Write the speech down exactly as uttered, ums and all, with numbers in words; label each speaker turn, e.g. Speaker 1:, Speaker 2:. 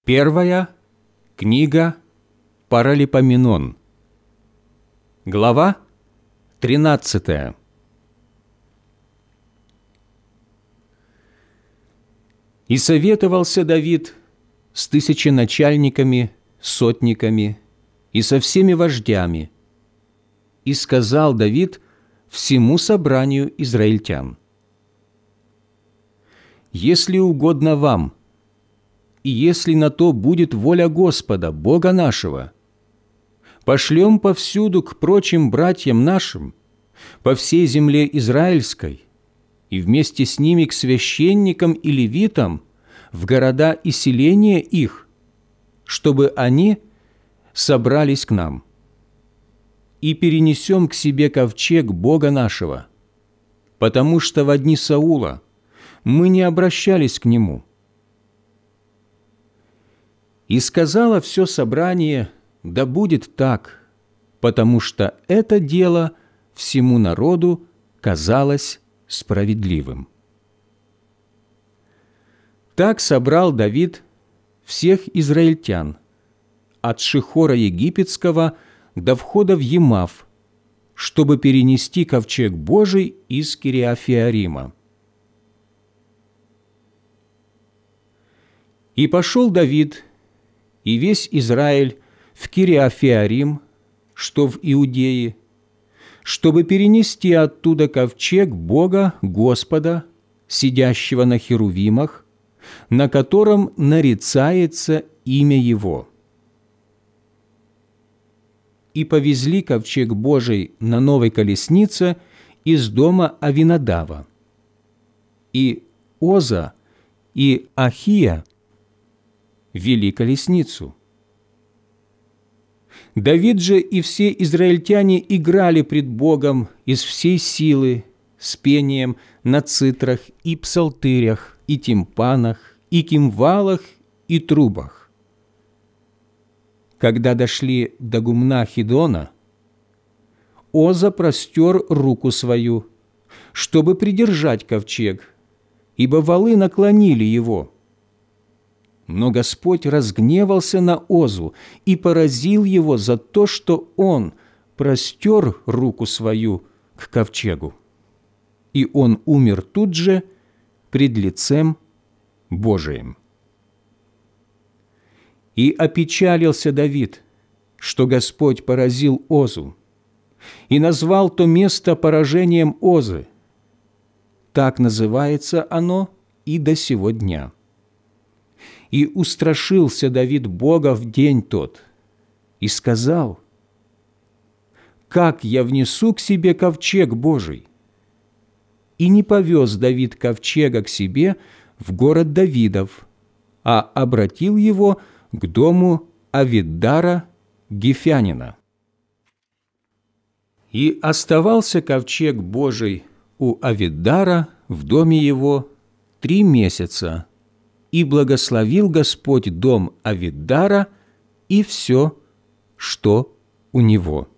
Speaker 1: Первая книга Паралипоменон, глава тринадцатая. «И советовался Давид с тысяченачальниками, сотниками и со всеми вождями. И сказал Давид всему собранию израильтян: если угодно вам, и если на то будет воля Господа, Бога нашего, пошлем повсюду к прочим братьям нашим, по всей земле израильской, и вместе с ними к священникам и левитам в города и селения их, чтобы они собрались к нам. И перенесем к себе ковчег Бога нашего, потому что во дни Саула мы не обращались к нему. И сказала все собрание: да будет так, потому что это дело всему народу казалось справедливым. Так собрал Давид всех израильтян, от Шихора египетского до входа в Емав, чтобы перенести ковчег Божий из Кириафиарима. И пошел Давид и весь Израиль в Кириафиарим, что в Иудее, чтобы перенести оттуда ковчег Бога Господа, сидящего на херувимах, на котором нарицается имя Его. И повезли ковчег Божий на новой колеснице из дома Авинадава. И Оза и Ахия вели колесницу. Давид же и все израильтяне играли пред Богом из всей силы, с пением на цитрах и псалтырях, и тимпанах, и кимвалах, и трубах. Когда дошли до гумна Хидона, Оза простер руку свою, чтобы придержать ковчег, ибо валы наклонили его. Но Господь разгневался на Озу и поразил его за то, что он простер руку свою к ковчегу. И он умер тут же пред лицем Божиим. И опечалился Давид, что Господь поразил Озу, и назвал то место поражением Озы. Так называется оно и до сего дня. И устрашился Давид Бога в день тот, и сказал: «Как я внесу к себе ковчег Божий?» И не повез Давид ковчега к себе в город Давидов, а обратил его к дому Авиддара Гифянина. И оставался ковчег Божий у Авиддара в доме его три месяца, и благословил Господь дом Авиддара и все, что у него.